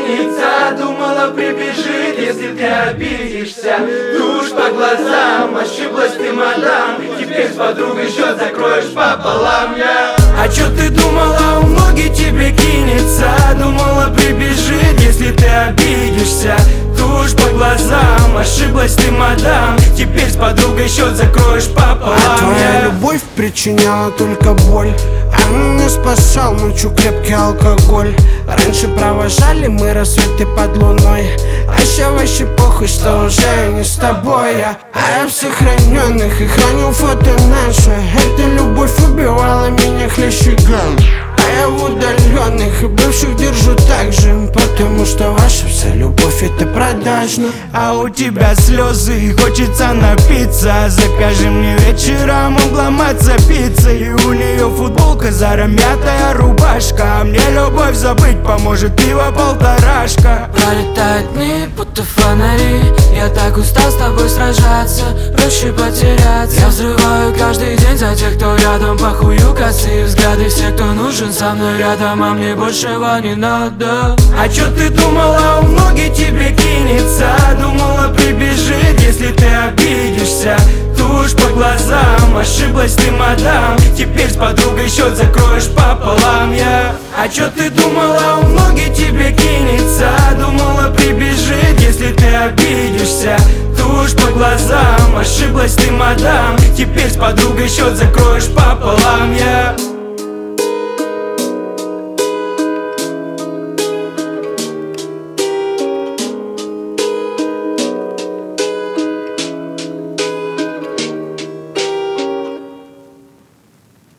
кинется, думала прибежит, если ты обидишься. Тушь по глазам, ошиблась ты, мадам. Теперь с подругой счет закроешь пополам, я. А чё ты думала, в ноги тебе кинется? Думала прибежит, если ты обидишься. Тушь по глазам, ошиблась ты, мадам. Теперь с подругой счет закроешь пополам, а твоя любовь причиняла только боль. А меня спасал ночью крепкий алкоголь. Раньше провожали мы рассветы под луной, а ща вообще похуй, что уже не с тобой я. А я в сохраненных и храню фото наше. Эта любовь убивала меня хлеще гам. А я в удаленных и бывших держу так же, потому что ваша вся любовь это продажно. А у тебя слезы и хочется напиться. Закажи мне вечером обломаться пиццей. И у нее футболка Зара, мятая рубашка. А мне любовь забыть поможет пиво полторашка. Пролетают дни, будто фонари. Я так устал с тобой сражаться, проще потеряться. Я взрываю каждый день за тех, кто рядом. Похую косые взгляды всех, кто нужен со мной рядом. А мне большего не надо. А чё ты думала, в ноги тебе кинется? Думала прибежит, если ты обидишься. Тушь по глазам, ошиблась ты, мадам. Теперь с подругой счет закроешь пополам, я. А чё ты думала, в ноги тебе кинется? Думала прибежит, если ты обидишься. Тушь по глазам, ошиблась ты, мадам. Теперь с подругой счет закроешь пополам, я.